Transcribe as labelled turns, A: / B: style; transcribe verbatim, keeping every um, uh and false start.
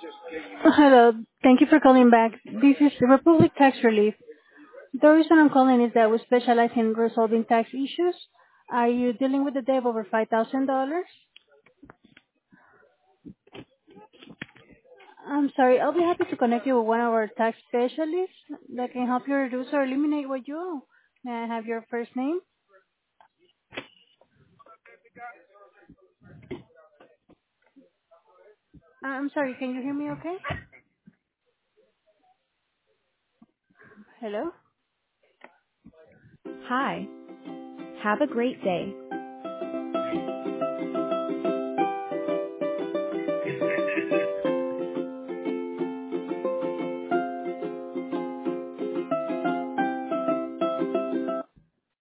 A: Hello. Thank you for calling back. This is Republic Tax Relief. The reason I'm calling is that we specialize in resolving tax issues. Are you dealing with a debt of over five thousand dollars? I'm sorry. I'll be happy to connect you with one of our tax specialists that can help you reduce or eliminate what you owe. May I have your first name? Uh, I'm sorry. Can you hear me okay? Hello?
B: Hi. Have a great day.